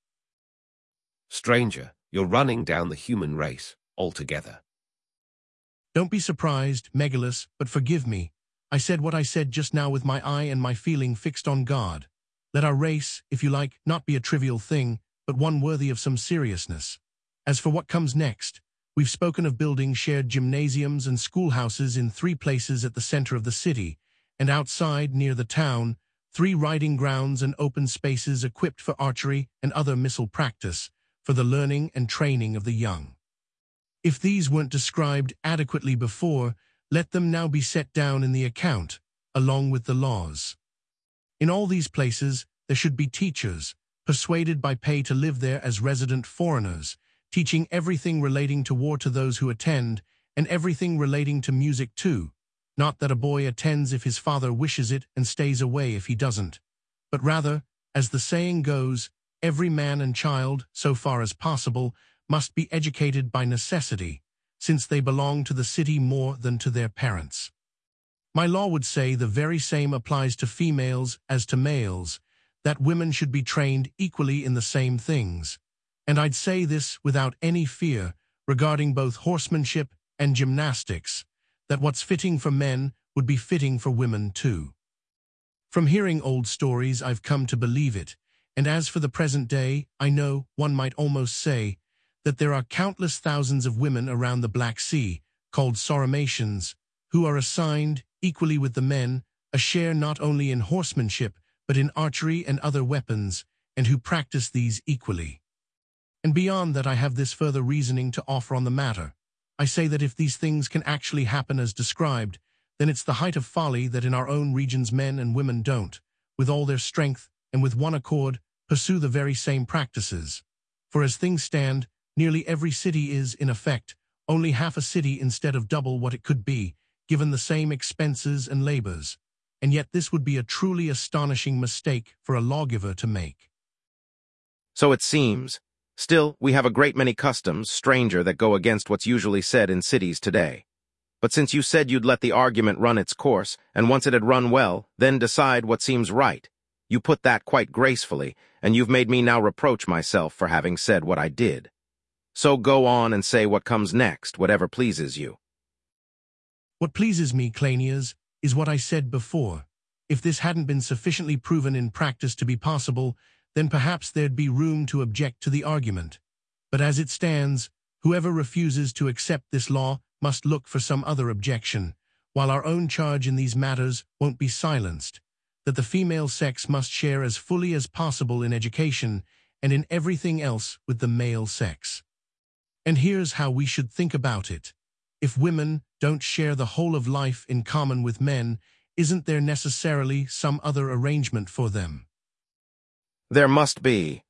Stranger, you're running down the human race altogether. Don't be surprised, Megillus, but forgive me. I said what I said just now with my eye and my feeling fixed on God. Let our race, if you like, not be a trivial thing, but one worthy of some seriousness. As for what comes next, we've spoken of building shared gymnasiums and schoolhouses in three places at the center of the city, and outside, near the town, three riding grounds and open spaces equipped for archery and other missile practice, for the learning and training of the young. If these weren't described adequately before, let them now be set down in the account, along with the laws. In all these places, there should be teachers, persuaded by pay to live there as resident foreigners, teaching everything relating to war to those who attend, and everything relating to music too. Not that a boy attends if his father wishes it and stays away if he doesn't, but rather, as the saying goes, every man and child, so far as possible, must be educated by necessity, since they belong to the city more than to their parents. My law would say the very same applies to females as to males, that women should be trained equally in the same things. And I'd say this without any fear, regarding both horsemanship and gymnastics, that what's fitting for men would be fitting for women too. From hearing old stories, I've come to believe it, and as for the present day, I know, one might almost say, that there are countless thousands of women around the Black Sea, called Sauromations, who are assigned, equally with the men, a share not only in horsemanship, but in archery and other weapons, and who practice these equally. And beyond that I have this further reasoning to offer on the matter. I say that if these things can actually happen as described, then it's the height of folly that in our own regions men and women don't, with all their strength and with one accord, pursue the very same practices. For as things stand, nearly every city is, in effect, only half a city instead of double what it could be, given the same expenses and labors. And yet this would be a truly astonishing mistake for a lawgiver to make. So it seems. Still, we have a great many customs, stranger, that go against what's usually said in cities today. But since you said you'd let the argument run its course, and once it had run well, then decide what seems right, you put that quite gracefully, and you've made me now reproach myself for having said what I did. So go on and say what comes next, whatever pleases you. What pleases me, Cleinias, is what I said before. If this hadn't been sufficiently proven in practice to be possible, then perhaps there'd be room to object to the argument. But as it stands, whoever refuses to accept this law must look for some other objection, while our own charge in these matters won't be silenced, that the female sex must share as fully as possible in education and in everything else with the male sex. And here's how we should think about it. If women don't share the whole of life in common with men, isn't there necessarily some other arrangement for them? There must be.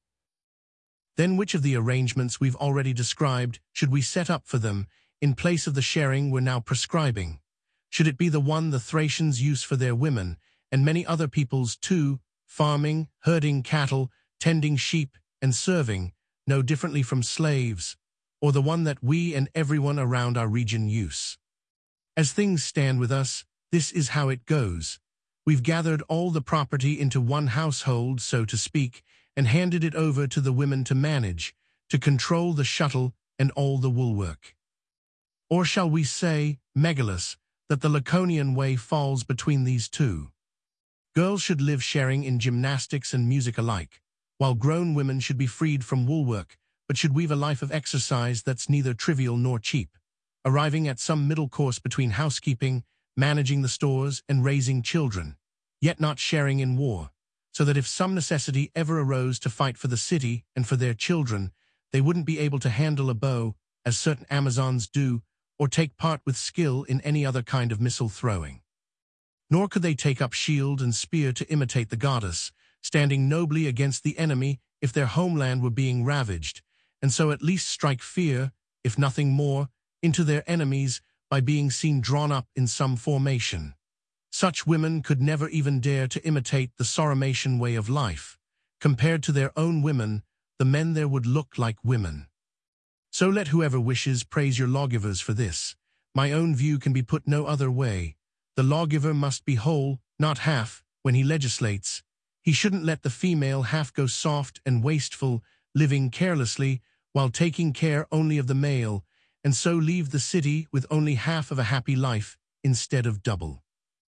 Then which of the arrangements we've already described should we set up for them in place of the sharing we're now prescribing? Should it be the one the Thracians use for their women, and many other peoples too, farming, herding cattle, tending sheep, and serving, no differently from slaves, or the one that we and everyone around our region use? As things stand with us, this is how it goes. We've gathered all the property into one household, so to speak, and handed it over to the women to manage, to control the shuttle and all the woolwork. Or shall we say, Megillus, that the Laconian way falls between these two? Girls should live sharing in gymnastics and music alike, while grown women should be freed from woolwork, but should weave a life of exercise that's neither trivial nor cheap, arriving at some middle course between housekeeping, managing the stores, and raising children, yet not sharing in war, so that if some necessity ever arose to fight for the city and for their children, they wouldn't be able to handle a bow, as certain Amazons do, or take part with skill in any other kind of missile throwing. Nor could they take up shield and spear to imitate the goddess, standing nobly against the enemy if their homeland were being ravaged, and so at least strike fear, if nothing more, into their enemies by being seen drawn up in some formation. Such women could never even dare to imitate the Sauramatian way of life. Compared to their own women, the men there would look like women. So let whoever wishes praise your lawgivers for this. My own view can be put no other way. The lawgiver must be whole, not half, when he legislates. He shouldn't let the female half go soft and wasteful, living carelessly, while taking care only of the male, and so leave the city with only half of a happy life instead of double.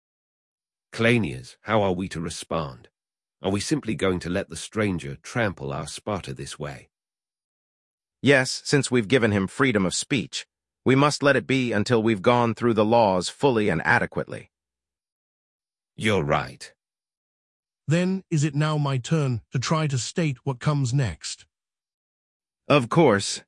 Cleinias, how are we to respond? Are we simply going to let the stranger trample our Sparta this way? Yes, since we've given him freedom of speech, we must let it be until we've gone through the laws fully and adequately. You're right. Then is it now my turn to try to state what comes next? Of course.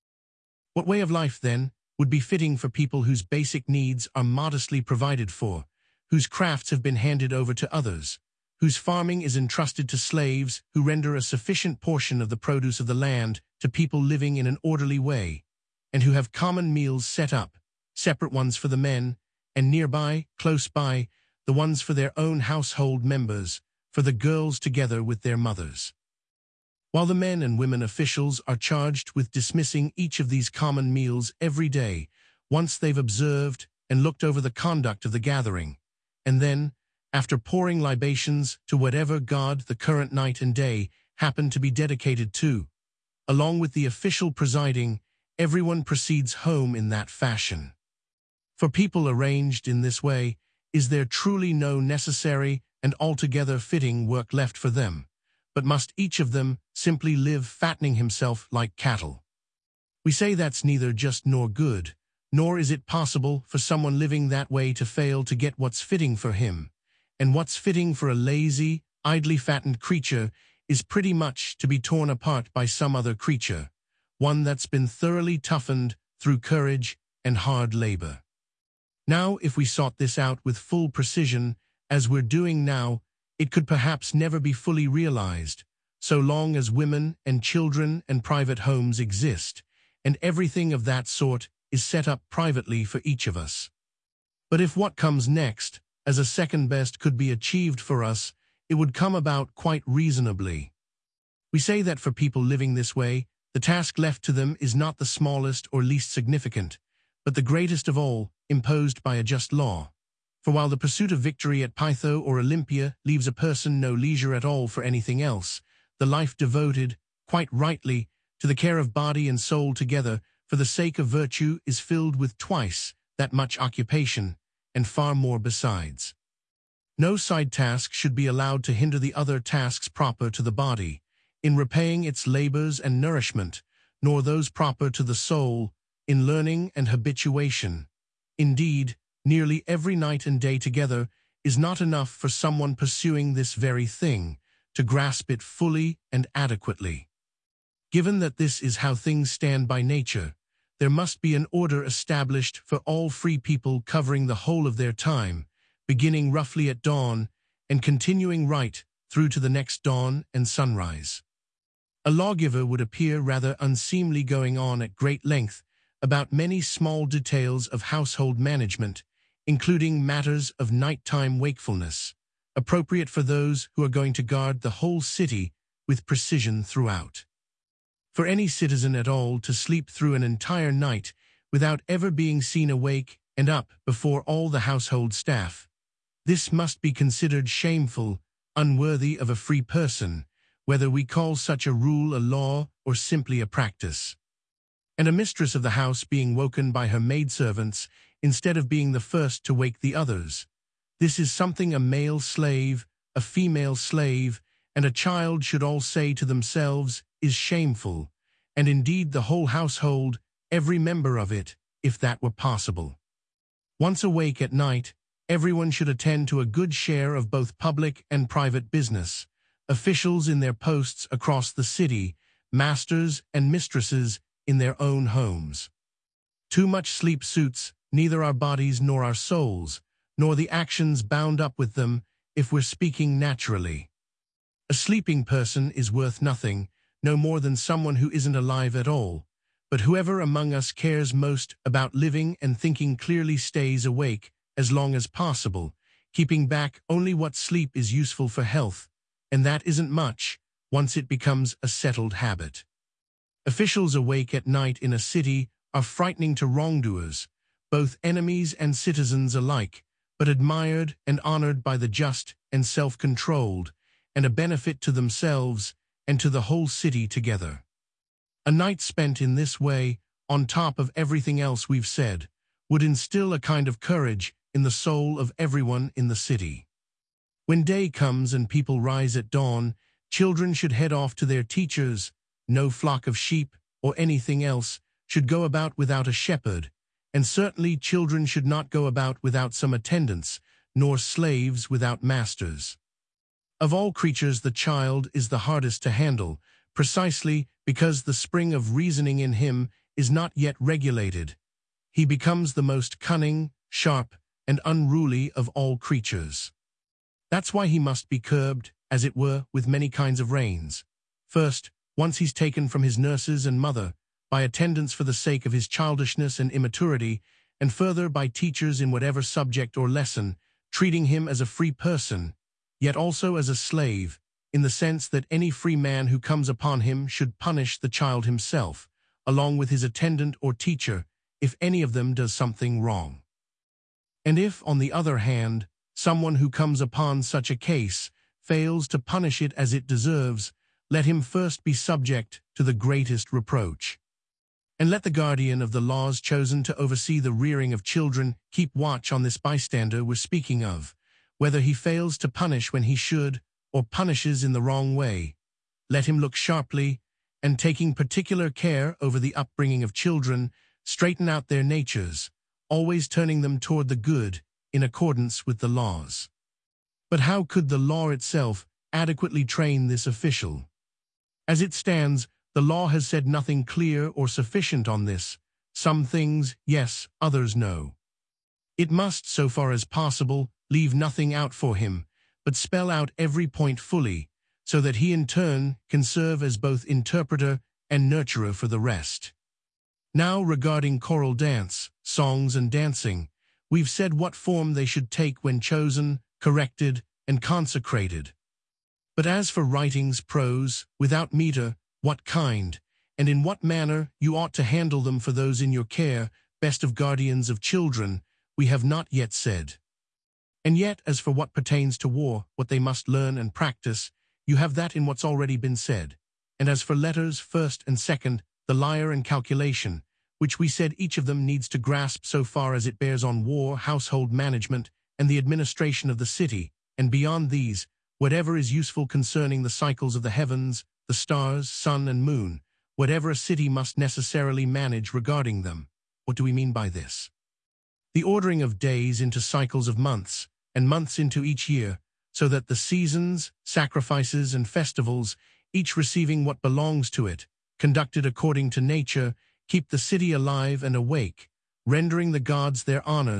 What way of life, then, would be fitting for people whose basic needs are modestly provided for, whose crafts have been handed over to others, whose farming is entrusted to slaves who render a sufficient portion of the produce of the land to people living in an orderly way, and who have common meals set up, separate ones for the men, and nearby, close by, the ones for their own household members, for the girls together with their mothers. While the men and women officials are charged with dismissing each of these common meals every day, once they've observed and looked over the conduct of the gathering, and then, after pouring libations to whatever god the current night and day happen to be dedicated to, along with the official presiding, everyone proceeds home in that fashion. For people arranged in this way, is there truly no necessary and altogether fitting work left for them, but must each of them simply live fattening himself like cattle? We say that's neither just nor good, nor is it possible for someone living that way to fail to get what's fitting for him, and what's fitting for a lazy, idly fattened creature is pretty much to be torn apart by some other creature, one that's been thoroughly toughened through courage and hard labor. Now, if we sought this out with full precision, as we're doing now, it could perhaps never be fully realized, so long as women and children and private homes exist, and everything of that sort is set up privately for each of us. But if what comes next, as a second best, could be achieved for us, it would come about quite reasonably. We say that for people living this way, the task left to them is not the smallest or least significant, but the greatest of all, imposed by a just law. For while the pursuit of victory at Pytho or Olympia leaves a person no leisure at all for anything else, the life devoted, quite rightly, to the care of body and soul together for the sake of virtue is filled with twice that much occupation, and far more besides. No side task should be allowed to hinder the other tasks proper to the body, in repaying its labors and nourishment, nor those proper to the soul, in learning and habituation. Indeed, nearly every night and day together is not enough for someone pursuing this very thing, to grasp it fully and adequately. Given that this is how things stand by nature, there must be an order established for all free people covering the whole of their time, beginning roughly at dawn and continuing right through to the next dawn and sunrise. A lawgiver would appear rather unseemly, going on at great length about many small details of household management, including matters of nighttime wakefulness, appropriate for those who are going to guard the whole city with precision throughout. For any citizen at all to sleep through an entire night without ever being seen awake and up before all the household staff, this must be considered shameful, unworthy of a free person, whether we call such a rule a law or simply a practice. And a mistress of the house being woken by her maidservants instead of being the first to wake the others. This is something a male slave, a female slave, and a child should all say to themselves is shameful, and indeed the whole household, every member of it, if that were possible. Once awake at night, everyone should attend to a good share of both public and private business, officials in their posts across the city, masters and mistresses in their own homes. Too much sleep suits neither our bodies nor our souls, nor the actions bound up with them, if we're speaking naturally. A sleeping person is worth nothing, no more than someone who isn't alive at all, but whoever among us cares most about living and thinking clearly stays awake as long as possible, keeping back only what sleep is useful for health, and that isn't much once it becomes a settled habit. Officials awake at night in a city are frightening to wrongdoers, both enemies and citizens alike, but admired and honored by the just and self-controlled, and a benefit to themselves and to the whole city together. A night spent in this way, on top of everything else we've said, would instill a kind of courage in the soul of everyone in the city. When day comes and people rise at dawn, children should head off to their teachers. No flock of sheep or anything else should go about without a shepherd, and certainly children should not go about without some attendants, nor slaves without masters. Of all creatures the child is the hardest to handle, precisely because the spring of reasoning in him is not yet regulated. He becomes the most cunning, sharp, and unruly of all creatures. That's why he must be curbed, as it were, with many kinds of reins. First, once he's taken from his nurses and mother, by attendants for the sake of his childishness and immaturity, and further by teachers in whatever subject or lesson, treating him as a free person, yet also as a slave, in the sense that any free man who comes upon him should punish the child himself, along with his attendant or teacher, if any of them does something wrong. And if, on the other hand, someone who comes upon such a case fails to punish it as it deserves, let him first be subject to the greatest reproach. And let the guardian of the laws chosen to oversee the rearing of children keep watch on this bystander we're speaking of, whether he fails to punish when he should, or punishes in the wrong way. Let him look sharply, and taking particular care over the upbringing of children, straighten out their natures, always turning them toward the good, in accordance with the laws. But how could the law itself adequately train this official? As it stands, the law has said nothing clear or sufficient on this. Some things, yes, others no. It must, so far as possible, leave nothing out for him, but spell out every point fully, so that he in turn can serve as both interpreter and nurturer for the rest. Now regarding choral dance, songs and dancing, we've said what form they should take when chosen, corrected, and consecrated. But as for writings, prose, without meter, what kind, and in what manner you ought to handle them for those in your care, best of guardians of children, we have not yet said. And yet, as for what pertains to war, what they must learn and practice, you have that in what's already been said. And as for letters, first and second, the lyre and calculation, which we said each of them needs to grasp so far as it bears on war, household management, and the administration of the city, and beyond these, whatever is useful concerning the cycles of the heavens, the stars, sun, and moon, whatever a city must necessarily manage regarding them. What do we mean by this? The ordering of days into cycles of months, and months into each year, so that the seasons, sacrifices, and festivals, each receiving what belongs to it, conducted according to nature, keep the city alive and awake, rendering the gods their honors,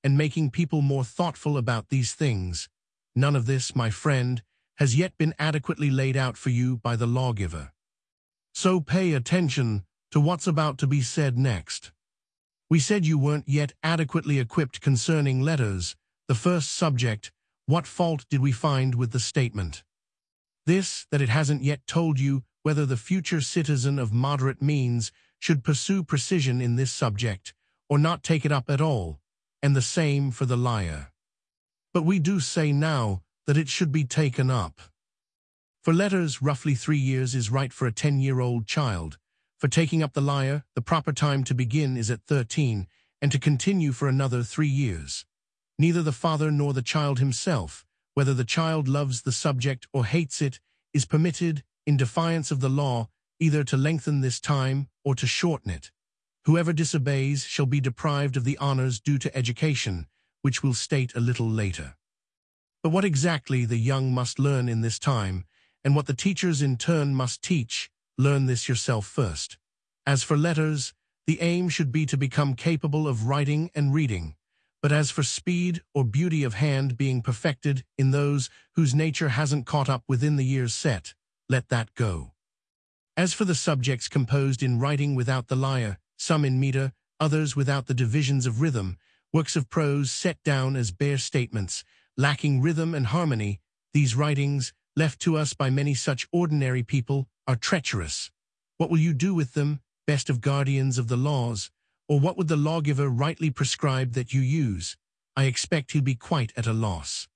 and making people more thoughtful about these things. None of this, my friend, has yet been adequately laid out for you by the lawgiver. So pay attention to what's about to be said next. We said you weren't yet adequately equipped concerning letters. The first subject, what fault did we find with the statement? This, that it hasn't yet told you whether the future citizen of moderate means should pursue precision in this subject, or not take it up at all, and the same for the liar. But we do say now that it should be taken up. For letters, roughly three years is right for a ten-year-old child. For taking up the lyre, the proper time to begin is at thirteen, and to continue for another three years. Neither the father nor the child himself, whether the child loves the subject or hates it, is permitted, in defiance of the law, either to lengthen this time or to shorten it. Whoever disobeys shall be deprived of the honors due to education, which we'll state a little later. But what exactly the young must learn in this time, and what the teachers in turn must teach, learn this yourself first. As for letters, the aim should be to become capable of writing and reading, but as for speed or beauty of hand being perfected in those whose nature hasn't caught up within the years set, let that go. As for the subjects composed in writing without the lyre, some in meter, others without the divisions of rhythm, works of prose set down as bare statements, lacking rhythm and harmony, these writings, left to us by many such ordinary people, are treacherous. What will you do with them, best of guardians of the laws? Or what would the lawgiver rightly prescribe that you use? I expect he'll be quite at a loss.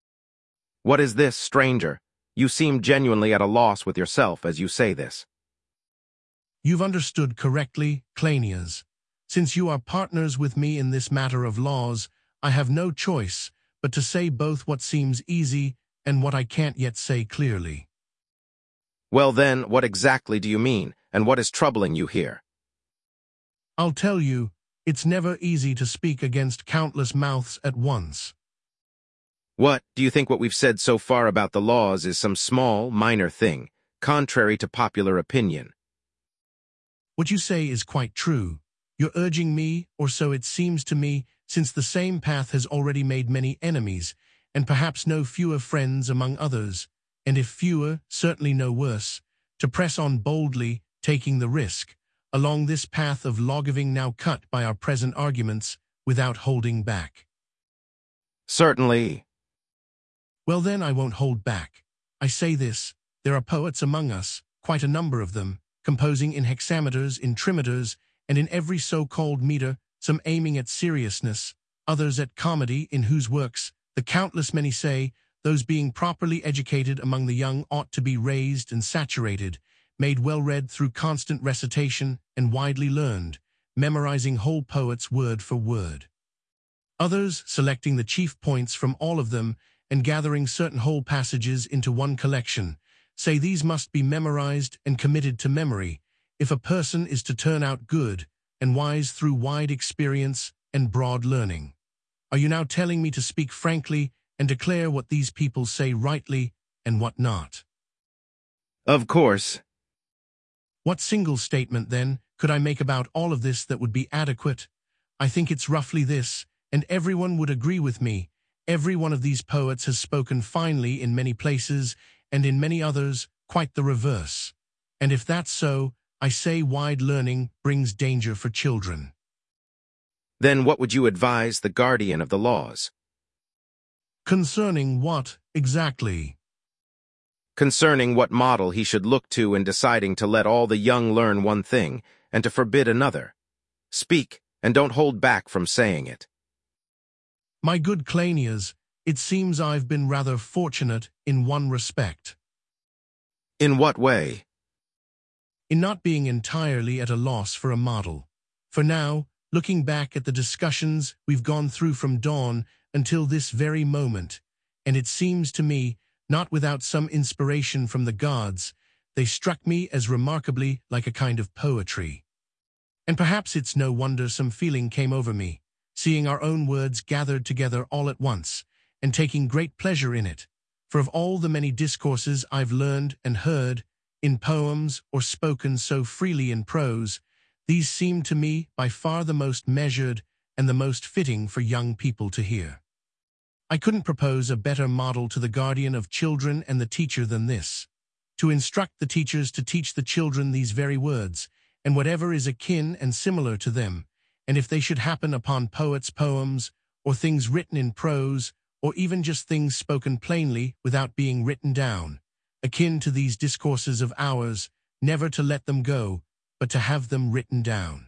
What is this, stranger? You seem genuinely at a loss with yourself as you say this. You've understood correctly, Cleinias. Since you are partners with me in this matter of laws, I have no choice but to say both what seems easy and what I can't yet say clearly. Well then, what exactly do you mean, and what is troubling you here? I'll tell you, it's never easy to speak against countless mouths at once. What, do you think what we've said so far about the laws is some small, minor thing, contrary to popular opinion? What you say is quite true. You're urging me, or so it seems to me, since the same path has already made many enemies, and perhaps no fewer friends among others, and if fewer, certainly no worse, to press on boldly, taking the risk, along this path of lawgiving now cut by our present arguments, without holding back. Certainly. Well then, I won't hold back. I say this, there are poets among us, quite a number of them, composing in hexameters, in trimeters, and in every so-called meter, some aiming at seriousness, others at comedy, in whose works, the countless many say, those being properly educated among the young ought to be raised and saturated, made well read through constant recitation, and widely learned, memorizing whole poets word for word. Others, selecting the chief points from all of them, and gathering certain whole passages into one collection, say these must be memorized and committed to memory, if a person is to turn out good and wise through wide experience and broad learning. Are you now telling me to speak frankly and declare what these people say rightly and what not? Of course. What single statement, then, could I make about all of this that would be adequate? I think it's roughly this, and everyone would agree with me. Every one of these poets has spoken finely in many places, and in many others, quite the reverse. And if that's so, I say wide learning brings danger for children. Then what would you advise the guardian of the laws? Concerning what, exactly? Concerning what model he should look to in deciding to let all the young learn one thing, and to forbid another. Speak, and don't hold back from saying it. My good Cleinias, it seems I've been rather fortunate in one respect. In what way? In not being entirely at a loss for a model. For now, looking back at the discussions we've gone through from dawn until this very moment, and it seems to me, not without some inspiration from the gods, they struck me as remarkably like a kind of poetry. And perhaps it's no wonder some feeling came over me, seeing our own words gathered together all at once, and taking great pleasure in it. For of all the many discourses I've learned and heard, in poems or spoken so freely in prose, these seem to me by far the most measured and the most fitting for young people to hear. I couldn't propose a better model to the guardian of children and the teacher than this, to instruct the teachers to teach the children these very words, and whatever is akin and similar to them, and if they should happen upon poets' poems, or things written in prose, or even just things spoken plainly without being written down, akin to these discourses of ours, never to let them go, but to have them written down.